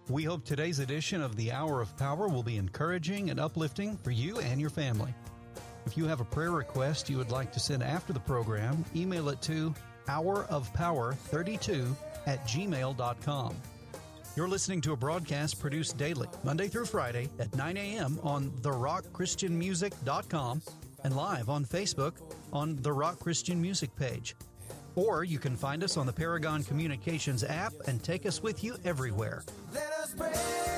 We hope today's edition of the Hour of Power will be encouraging and uplifting for you and your family. If you have a prayer request you would like to send after the program, email it to hourofpower32@gmail.com. You're listening to a broadcast produced daily, Monday through Friday at 9 a.m. on therockchristianmusic.com and live on Facebook on the Rock Christian Music page. Or you can find us on the Paragon Communications app and take us with you everywhere. Let us pray,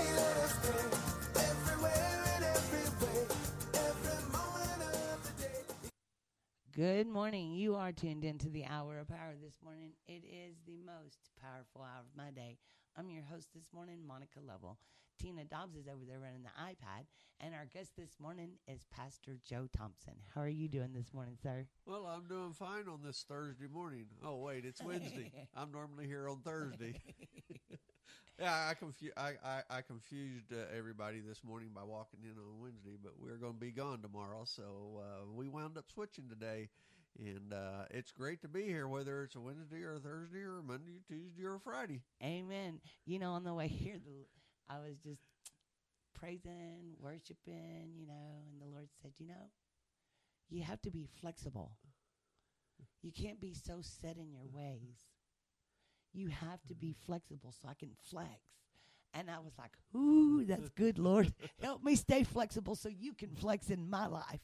everywhere and every way, every moment of the day. Good morning. You are tuned into the Hour of Power this morning. It is the most powerful hour of my day. I'm your host this morning, Monica Lovell. Tina Dobbs is over there running the iPad, and our guest this morning is Pastor Joe Thompson. How are you doing this morning, sir? Well, I'm doing fine on this Thursday morning. Oh, wait, it's Wednesday. I'm normally here on Thursday. Yeah, I confused everybody this morning by walking in on Wednesday, but we're going to be gone tomorrow, so we wound up switching today, and it's great to be here, whether it's a Wednesday or a Thursday or a Monday, Tuesday, or Friday. Amen. You know, on the way here, I was just praising, worshiping, and the Lord said, you have to be flexible. You can't be so set in your ways. You have to be flexible so I can flex. And I was like, ooh, that's good, Lord. Help me stay flexible so you can flex in my life.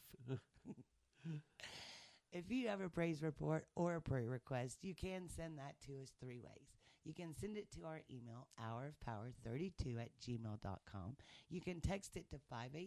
If you have a praise report or a prayer request, you can send that to us 3 ways. You can send it to our email, hourofpower32@gmail.com. You can text it to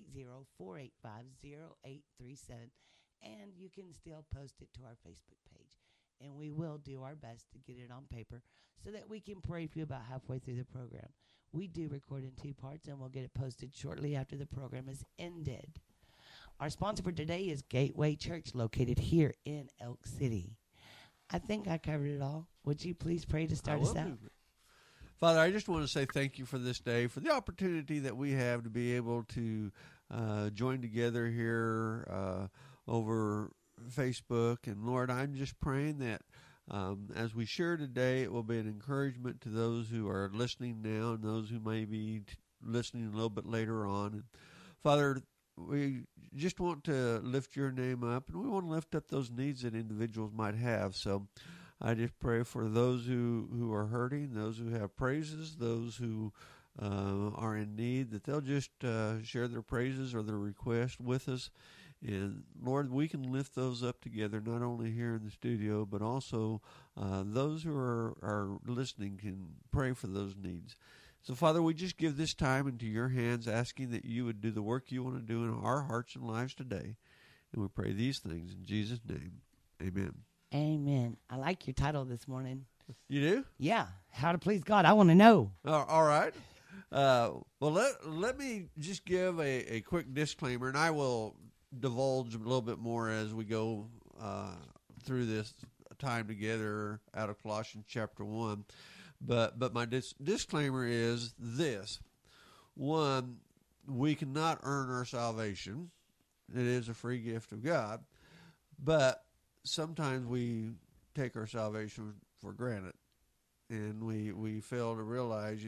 580-485-0837. And you can still post it to our Facebook page. And we will do our best to get it on paper so that we can pray for you about halfway through the program. We do record in 2 parts, and we'll get it posted shortly after the program is ended. Our sponsor for today is Gateway Church, located here in Elk City. I think I covered it all. Would you please pray to start us out? Father, I just want to say thank you for this day, for the opportunity that we have to be able to join together here over Facebook. And Lord, I'm just praying that as we share today, it will be an encouragement to those who are listening now and those who may be listening a little bit later on. And Father, we just want to lift your name up, and we want to lift up those needs that individuals might have. So I just pray for those who are hurting, those who have praises, those who are in need, that they'll just share their praises or their requests with us. And Lord, we can lift those up together, not only here in the studio, but also those who are listening can pray for those needs. So, Father, we just give this time into your hands, asking that you would do the work you want to do in our hearts and lives today. And we pray these things in Jesus' name. Amen. Amen. I like your title this morning. You do? Yeah. How to please God. I want to know. All right. Well, let me just give a quick disclaimer, and I will divulge a little bit more as we go through this time together out of Colossians chapter 1. But my disclaimer is this. One, we cannot earn our salvation. It is a free gift of God. But sometimes we take our salvation for granted. And we fail to realize,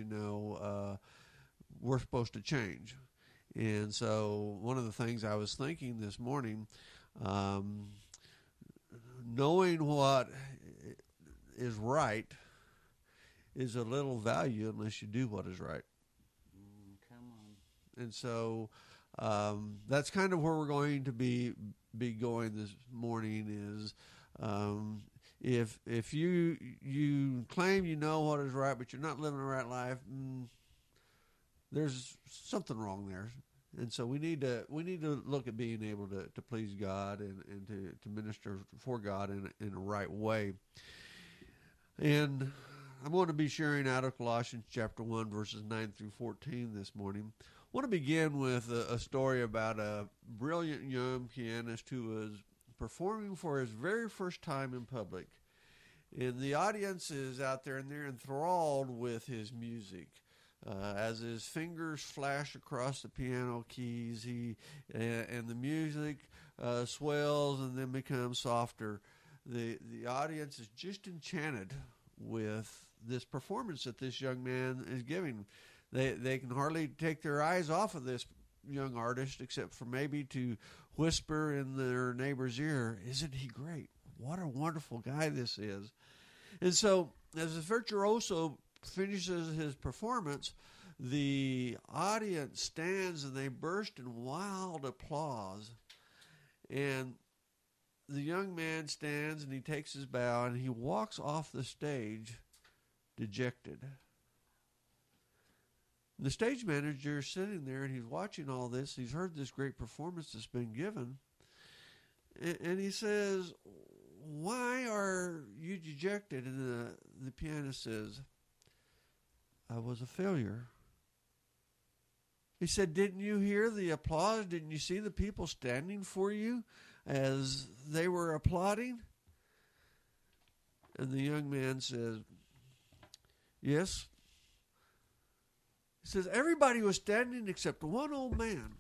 we're supposed to change. And so one of the things I was thinking this morning, knowing what is right is of little value unless you do what is right. Come on. And so that's kind of where we're going to be going this morning is if you claim you know what is right, but you're not living the right life, there's something wrong there. And so we need to look at being able to please God and to minister for God in a right way. And I'm going to be sharing out of Colossians chapter 1, verses 9 through 14 this morning. I want to begin with a story about a brilliant young pianist who was performing for his very first time in public. And the audience is out there, and they're enthralled with his music. As his fingers flash across the piano keys, and the music swells and then becomes softer. The audience is just enchanted with this performance that this young man is giving. They can hardly take their eyes off of this young artist, except for maybe to whisper in their neighbor's ear, "Isn't he great? What a wonderful guy this is." And so, as the virtuoso finishes his performance, the audience stands and they burst in wild applause. And the young man stands and he takes his bow and he walks off the stage dejected. The stage manager is sitting there and he's watching all this. He's heard this great performance that's been given. And he says, "Why are you dejected?" And the pianist says, "I was a failure." He said, "Didn't you hear the applause? Didn't you see the people standing for you as they were applauding?" And the young man says, "Yes." He says, "Everybody was standing except one old man."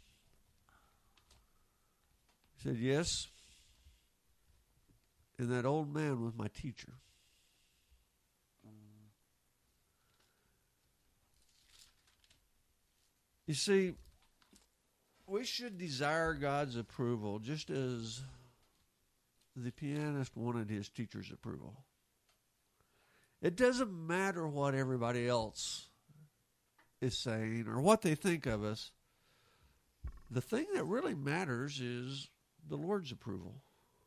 He said, "Yes. And that old man was my teacher." You see, we should desire God's approval just as the pianist wanted his teacher's approval. It doesn't matter what everybody else is saying or what they think of us. The thing that really matters is the Lord's approval.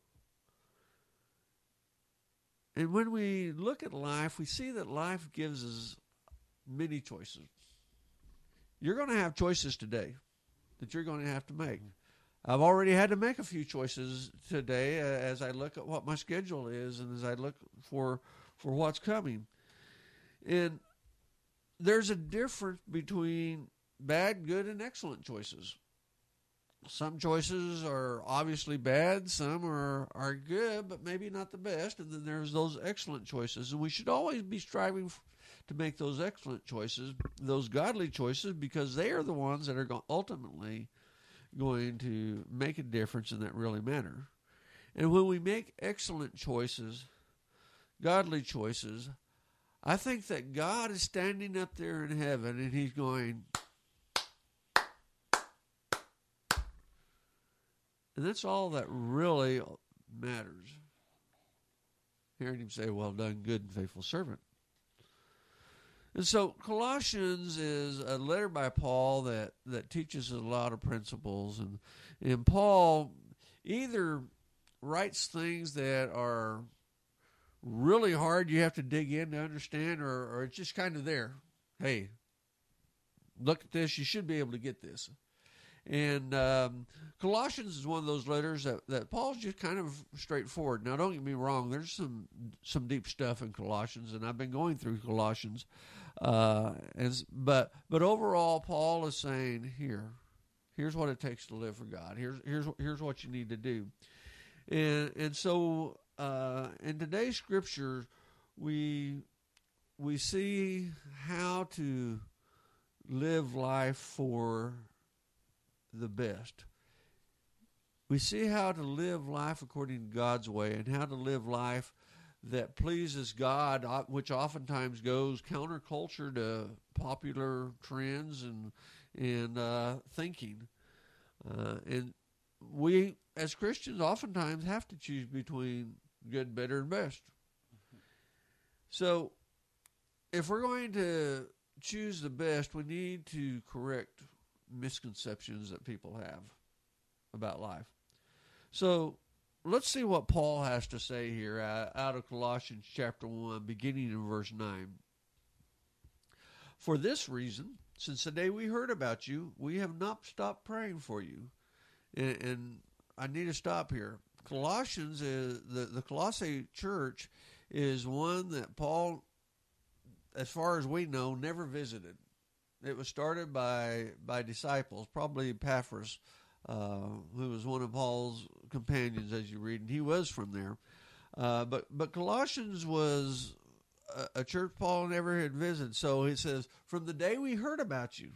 And when we look at life, we see that life gives us many choices. You're going to have choices today that you're going to have to make. I've already had to make a few choices today as I look at what my schedule is and as I look for what's coming. And there's a difference between bad, good, and excellent choices. Some choices are obviously bad, some are good, but maybe not the best, and then there's those excellent choices. And we should always be striving to make those excellent choices, those godly choices, because they are the ones that are ultimately going to make a difference and that really matter. And when we make excellent choices, godly choices, I think that God is standing up there in heaven and he's going, and that's all that really matters. Hearing him say, "Well done, good and faithful servant." And so Colossians is a letter by Paul that teaches a lot of principles. And Paul either writes things that are really hard, you have to dig in to understand, or it's just kind of there. Hey, look at this, you should be able to get this. And Colossians is one of those letters that Paul's just kind of straightforward. Now, don't get me wrong. There's some deep stuff in Colossians, and I've been going through Colossians. But overall, Paul is saying, here's what it takes to live for God. Here's what you need to do. And so in today's scripture, we see how to live life for the best. We see how to live life according to God's way and how to live life that pleases God, which oftentimes goes counterculture to popular trends and thinking. And we, as Christians, oftentimes have to choose between good, better, and best. So if we're going to choose the best, we need to correct misconceptions that people have about life. So let's see what Paul has to say here out of Colossians chapter 1, beginning in verse 9. "For this reason, since the day we heard about you, we have not stopped praying for you." And I need to stop here. Colossians is the Colossae church is one that Paul, as far as we know, never visited. It was started by disciples, probably Epaphras, who was one of Paul's companions, as you read, and he was from there. But Colossians was a church Paul never had visited. So he says, "From the day we heard about you,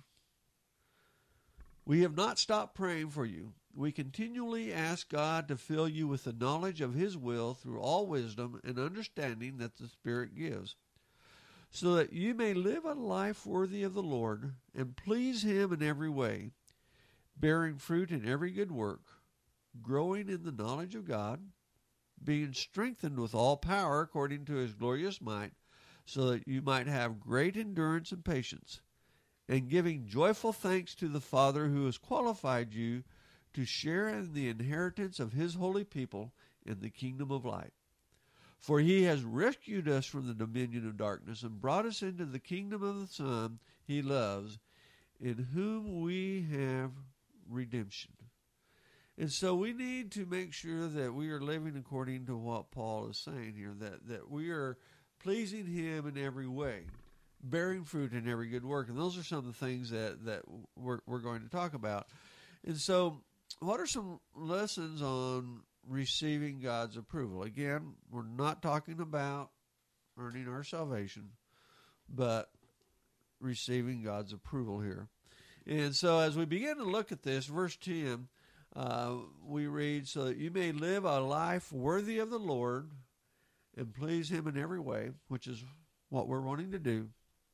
we have not stopped praying for you. We continually ask God to fill you with the knowledge of his will through all wisdom and understanding that the Spirit gives, so that you may live a life worthy of the Lord and please Him in every way, bearing fruit in every good work, growing in the knowledge of God, being strengthened with all power according to His glorious might, so that you might have great endurance and patience, and giving joyful thanks to the Father who has qualified you to share in the inheritance of His holy people in the kingdom of light. For He has rescued us from the dominion of darkness and brought us into the kingdom of the Son He loves, in whom we have redemption. And so we need to make sure that we are living according to what Paul is saying here, that we are pleasing Him in every way, bearing fruit in every good work. And those are some of the things that we're going to talk about. And so what are some lessons on receiving God's approval? Again, we're not talking about earning our salvation, but receiving God's approval here. And so as we begin to look at this, verse 10, we read, so that you may live a life worthy of the Lord and please Him in every way, which is what we're wanting to do,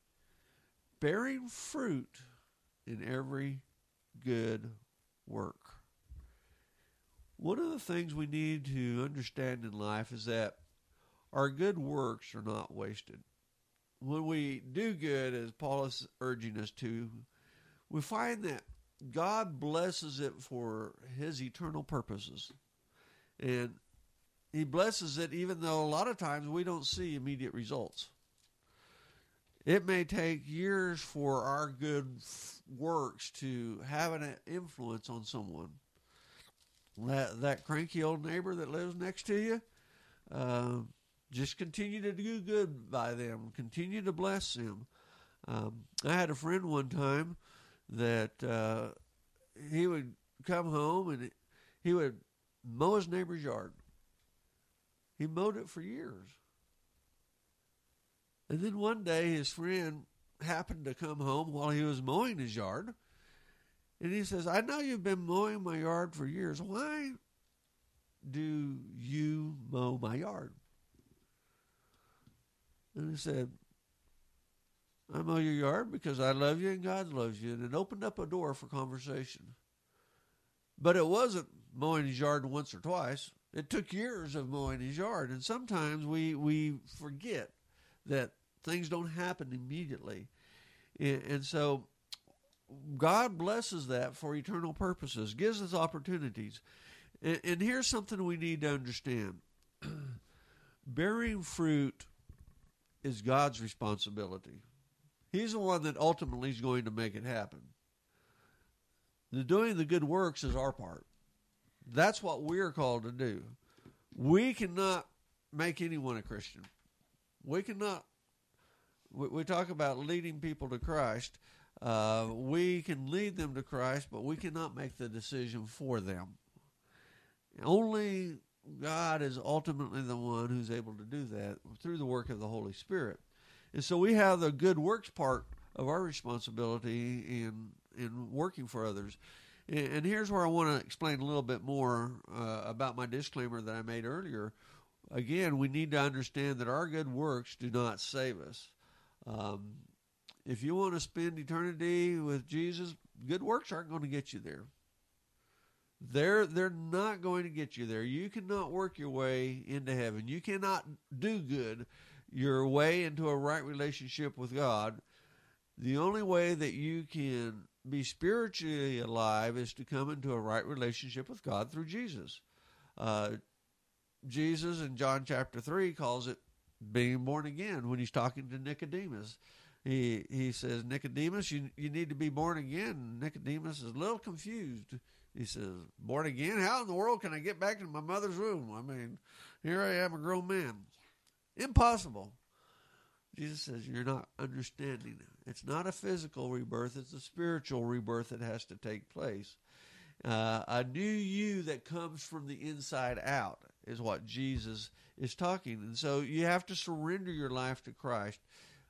bearing fruit in every good work. One of the things we need to understand in life is that our good works are not wasted. When we do good, as Paul is urging us to, we find that God blesses it for His eternal purposes. And He blesses it even though a lot of times we don't see immediate results. It may take years for our good works to have an influence on someone. That cranky old neighbor that lives next to you, just continue to do good by them. Continue to bless them. I had a friend one time that he would come home and he would mow his neighbor's yard. He mowed it for years. And then one day his friend happened to come home while he was mowing his yard. And he says, I know you've been mowing my yard for years. Why do you mow my yard? And he said, I mow your yard because I love you and God loves you. And it opened up a door for conversation. But it wasn't mowing his yard once or twice. It took years of mowing his yard. And sometimes we forget that things don't happen immediately. And so God blesses that for eternal purposes, gives us opportunities. And here's something we need to understand. Bearing fruit is God's responsibility. He's the one that ultimately is going to make it happen. The doing the good works is our part. That's what we're called to do. We cannot make anyone a Christian. We cannot. We talk about leading people to Christ. We can lead them to Christ, but we cannot make the decision for them. Only God is ultimately the one who's able to do that through the work of the Holy Spirit. And so we have the good works part of our responsibility in working for others. And here's where I want to explain a little bit more about my disclaimer that I made earlier. Again, we need to understand that our good works do not save us. If you want to spend eternity with Jesus, good works aren't going to get you there. They're not going to get you there. You cannot work your way into heaven. You cannot do good your way into a right relationship with God. The only way that you can be spiritually alive is to come into a right relationship with God through Jesus. Jesus in John chapter 3 calls it being born again when he's talking to Nicodemus. He says, Nicodemus, you need to be born again. Nicodemus is a little confused. He says, born again? How in the world can I get back into my mother's womb? I mean, here I am, a grown man. Impossible. Jesus says, you're not understanding. It's not a physical rebirth. It's a spiritual rebirth that has to take place. A new you that comes from the inside out is what Jesus is talking. And so you have to surrender your life to Christ.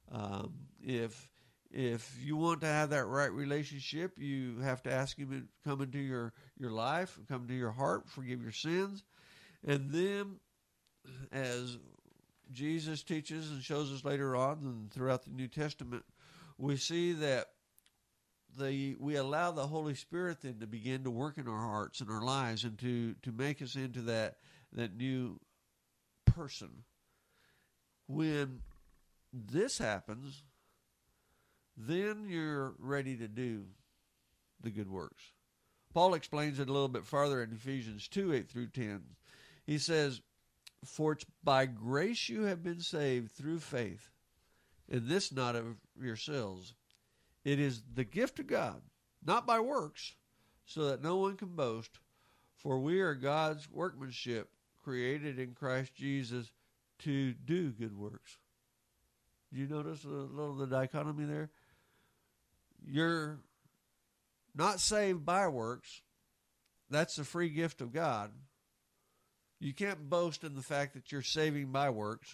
If you want to have that right relationship, you have to ask him to come into your life, come into your heart, forgive your sins. And then, as Jesus teaches and shows us later on and throughout the New Testament, we see that we allow the Holy Spirit then to begin to work in our hearts and our lives and to make us into that new person. When this happens, then you're ready to do the good works. Paul explains it a little bit farther in Ephesians 2, 8 through 10. He says, "For it's by grace you have been saved through faith, and this not of yourselves. It is the gift of God, not by works, so that no one can boast. For we are God's workmanship, created in Christ Jesus to do good works." Do you notice a little of the dichotomy there? You're not saved by works. That's a free gift of God. You can't boast in the fact that you're saving by works.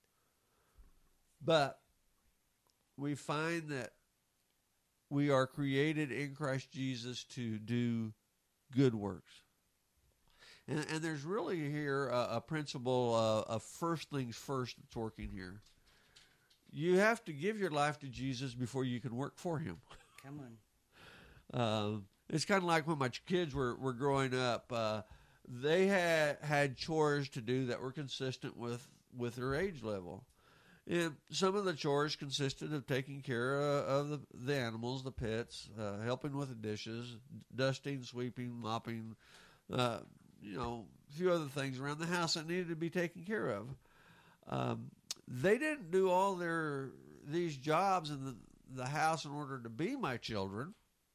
But we find that we are created in Christ Jesus to do good works. And there's really here a principle of first things first that's working here. You have to give your life to Jesus before you can work for him. Come on. It's kind of like when my kids were growing up. They had chores to do that were consistent with their age level. And some of the chores consisted of taking care of the animals, the pets, helping with the dishes, dusting, sweeping, mopping, a few other things around the house that needed to be taken care of. They didn't do all these jobs in the house in order to be my children.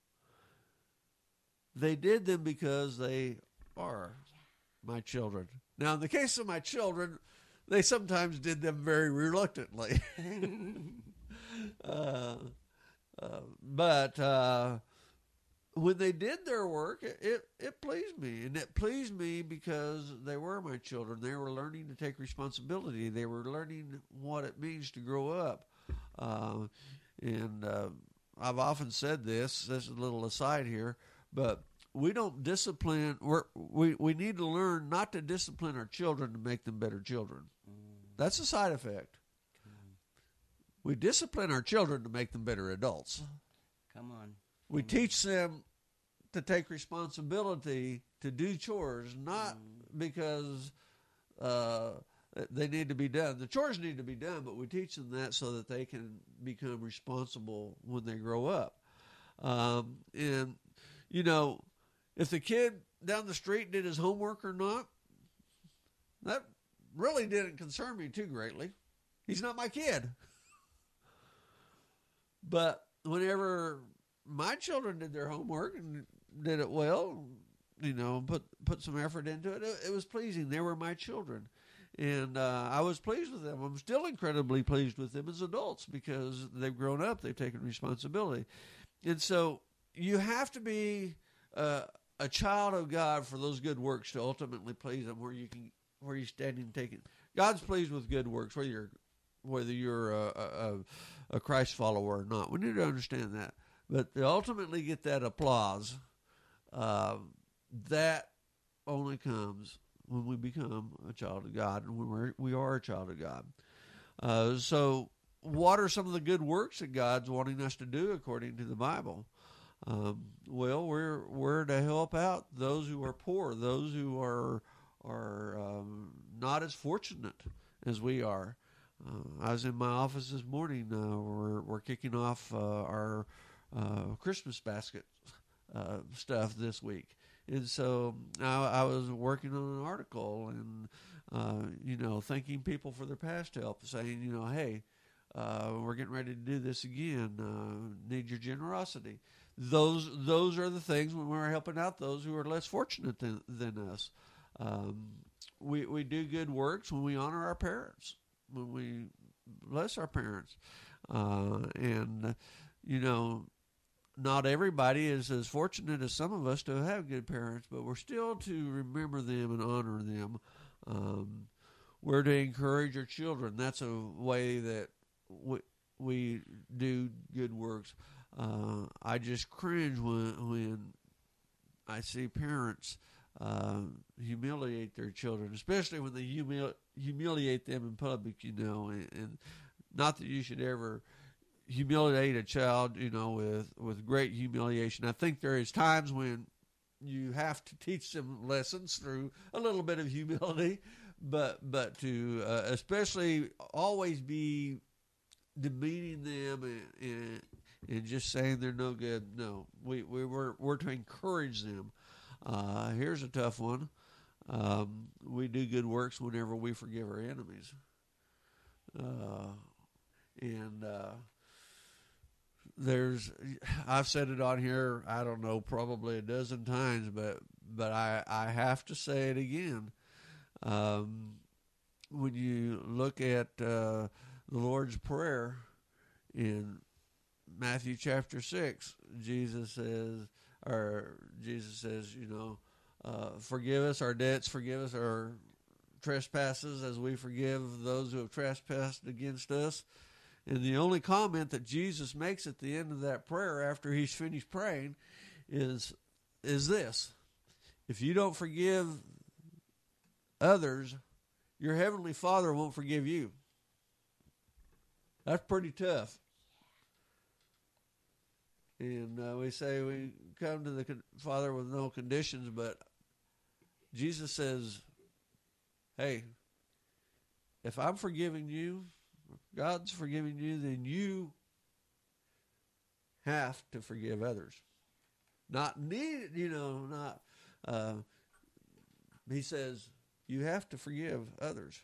They did them because they are my children. Now, in the case of my children, they sometimes did them very reluctantly. But when they did their work, it pleased me. And it pleased me because they were my children. They were learning to take responsibility. They were learning what it means to grow up. And I've often said this is a little aside here, but we don't discipline. We need to learn not to discipline our children to make them better children. That's a side effect. We discipline our children to make them better adults. Come on. We teach them to take responsibility to do chores, not because they need to be done. The chores need to be done, but we teach them that so that they can become responsible when they grow up. And, if the kid down the street did his homework or not, that really didn't concern me too greatly. He's not my kid. But whenever my children did their homework and did it well, put some effort into it, it was pleasing. They were my children. And I was pleased with them. I'm still incredibly pleased with them as adults because they've grown up. They've taken responsibility. And so you have to be a child of God for those good works to ultimately please him, where you're standing taking. God's pleased with good works, whether you're a Christ follower or not. We need to understand that. But to ultimately get that applause, that only comes when we become a child of God and when we are a child of God. So what are some of the good works that God's wanting us to do according to the Bible? Well, we're to help out those who are poor, those who are not as fortunate as we are. I was in my office this morning. We're kicking off our Christmas basket stuff this week. And so I was working on an article and, thanking people for their past help, saying, hey, we're getting ready to do this again. Need your generosity. Those are the things when we're helping out those who are less fortunate than us. We do good works when we honor our parents, when we bless our parents. Not everybody is as fortunate as some of us to have good parents, but we're still to remember them and honor them. We're to encourage our children. That's a way that we do good works. I just cringe when I see parents humiliate their children, especially when they humiliate them in public, and not that you should ever humiliate a child, with great humiliation. I think there is times when you have to teach them lessons through a little bit of humility, but to especially always be demeaning them and just saying they're no good. No, we're to encourage them. Here's a tough one. We do good works whenever we forgive our enemies. I've said it on here, I don't know, probably a dozen times, but I have to say it again. When you look at the Lord's Prayer in Matthew chapter 6, Jesus says, forgive us our debts, forgive us our trespasses as we forgive those who have trespassed against us. And the only comment that Jesus makes at the end of that prayer after he's finished praying is this: if you don't forgive others, your heavenly Father won't forgive you. That's pretty tough. And we say we come to the Father with no conditions, but Jesus says, hey, if I'm forgiving you, God's forgiving you, then you have to forgive others. He says you have to forgive others.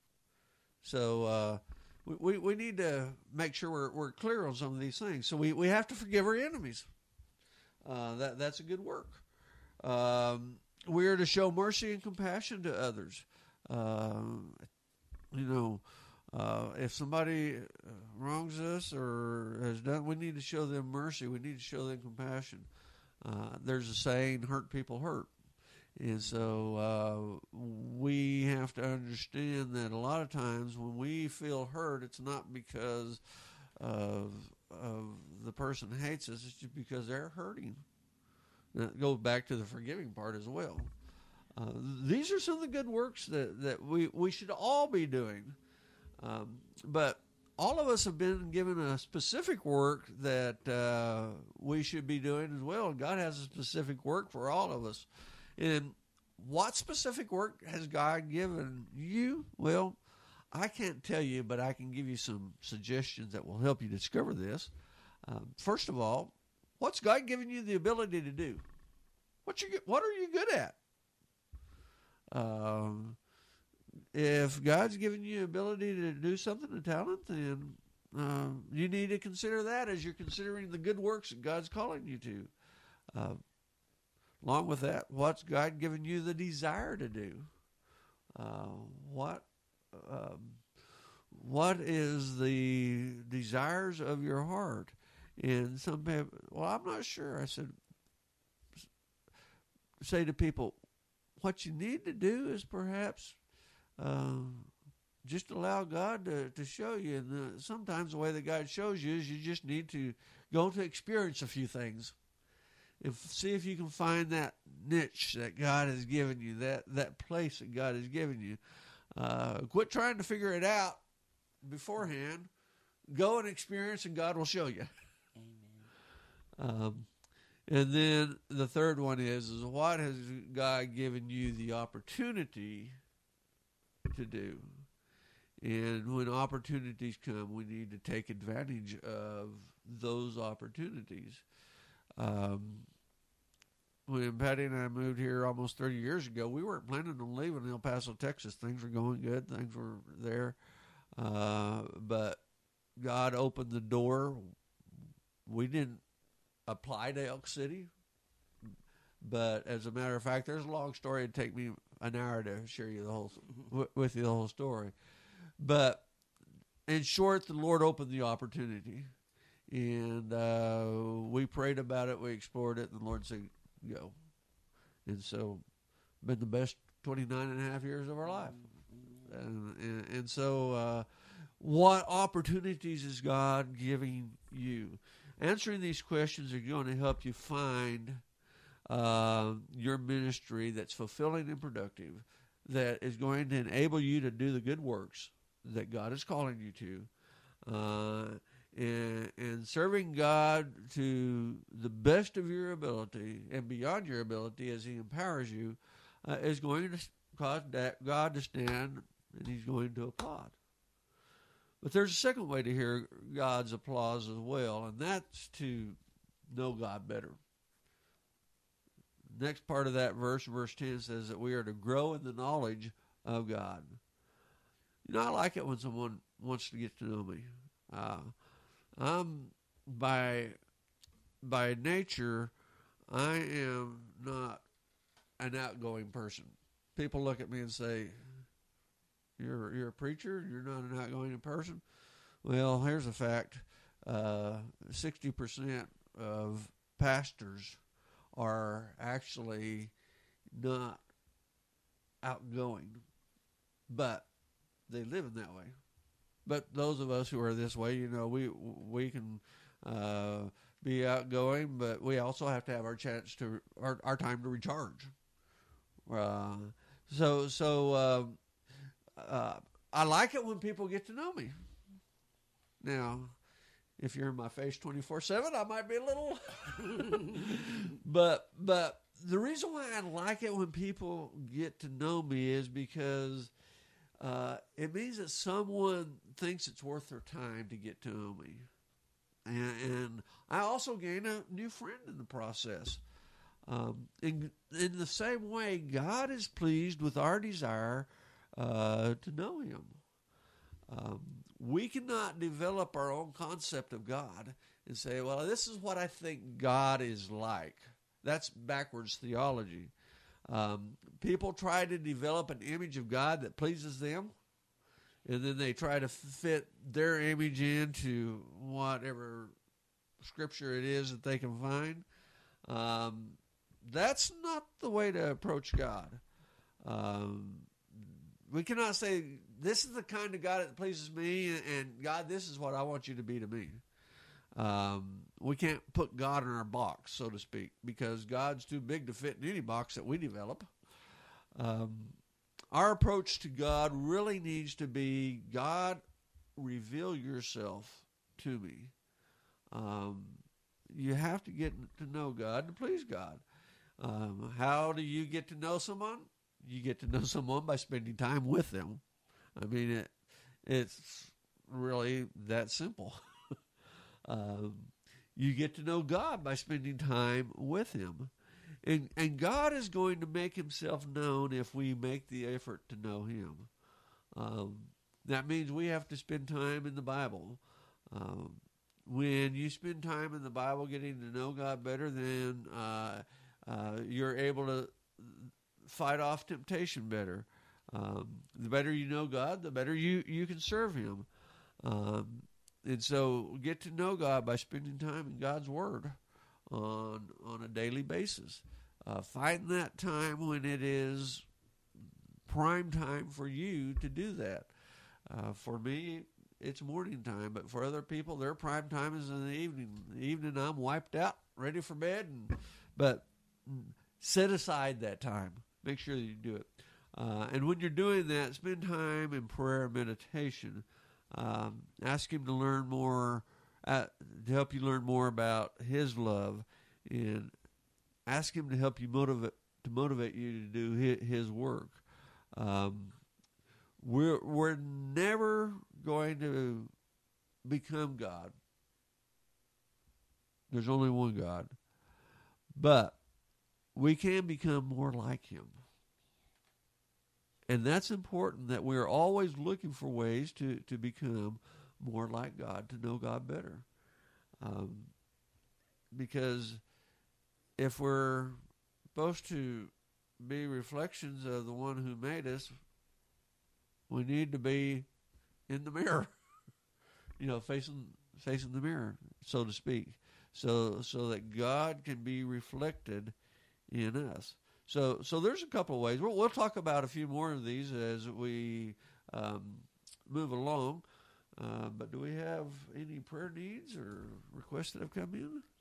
So we need to make sure we're clear on some of these things. So we have to forgive our enemies. That's a good work. We are to show mercy and compassion to others. If somebody wrongs us or has done, we need to show them mercy. We need to show them compassion. There's a saying, hurt people hurt. And so we have to understand that a lot of times when we feel hurt, it's not because of the person hates us. It's just because they're hurting. That goes back to the forgiving part as well. These are some of the good works that we should all be doing. But all of us have been given a specific work that we should be doing as well. And God has a specific work for all of us. And what specific work has God given you? Well, I can't tell you, but I can give you some suggestions that will help you discover this. First of all, what's God given you the ability to do? What are you good at? If God's given you ability to do something, a talent, then you need to consider that as you're considering the good works that God's calling you to. Along with that, what's God given you the desire to do? What is the desires of your heart? And some people, well, I'm not sure. I say to people, what you need to do is perhaps just allow God to show you. And sometimes the way that God shows you is you just need to go to experience a few things. See if you can find that niche that God has given you, that place that God has given you. Quit trying to figure it out beforehand. Go and experience, and God will show you. Amen. And then the third one is what has God given you the opportunity to do? And when opportunities come, we need to take advantage of those opportunities. When Patty and I moved here almost 30 years ago, we weren't planning on leaving El Paso, Texas. Things were going good. Things were there. But God opened the door. We didn't apply to Elk City. But as a matter of fact, there's a long story. It'd take me an hour to share you with you the whole story. But in short, the Lord opened the opportunity. And we prayed about it. We explored it. And the Lord said, go. And so, been the best 29 and a half years of our life. And so, what opportunities is God giving you? Answering these questions are going to help you find your ministry that's fulfilling and productive. that is going to enable you to do the good works that God is calling you to, and serving God to the best of your ability and beyond your ability as He empowers you, is going to cause God to stand, and He's going to applaud. But there's a second way to hear God's applause as well, and that's to know God better. Next part of that verse, verse 10, says that we are to grow in the knowledge of God. You know, I like it when someone wants to get to know me. I'm by nature, I am not an outgoing person. People look at me and say, "You're a preacher? You're not an outgoing person?" Well, here's a fact: 60% of pastors are actually not outgoing, but they live in that way. But those of us who are this way, you know, we can be outgoing, but we also have to have our chance to our time to recharge. So I like it when people get to know me. Now, if you're in my face 24/7, I might be a little. But the reason why I like it when people get to know me is because it means that someone thinks it's worth their time to get to know me. And I also gain a new friend in the process. In the same way, God is pleased with our desire to know Him. We cannot develop our own concept of God and say, well, this is what I think God is like. That's backwards theology. People try to develop an image of God that pleases them, and then they try to fit their image into whatever scripture it is that they can find. That's not the way to approach God. We cannot say, this is the kind of God that pleases me, and God, this is what I want you to be to me. We can't put God in our box, so to speak, because God's too big to fit in any box that we develop. Our approach to God really needs to be, God, reveal yourself to me. You have to get to know God to please God. How do you get to know someone? You get to know someone by spending time with them. I mean, it's really that simple. You get to know God by spending time with Him. And God is going to make Himself known if we make the effort to know Him. That means we have to spend time in the Bible. When you spend time in the Bible getting to know God better, then you're able to fight off temptation better. The better you know God, the better you can serve Him. And so get to know God by spending time in God's Word on a daily basis. Find that time when it is prime time for you to do that. For me, it's morning time, but for other people, their prime time is in the evening. In the evening, I'm wiped out, ready for bed. But set aside that time. Make sure that you do it. And when you're doing that, spend time in prayer and meditation. Ask Him to learn more, to help you learn more about His love, and ask Him to help you motivate you to do His work. We're never going to become God. There's only one God. But we can become more like Him. And that's important, that we're always looking for ways to become more like God, to know God better. Because if we're supposed to be reflections of the one who made us, we need to be in the mirror, facing the mirror, so to speak, so that God can be reflected in us. So there's a couple of ways. We'll talk about a few more of these as we move along. But do we have any prayer needs or requests that have come in?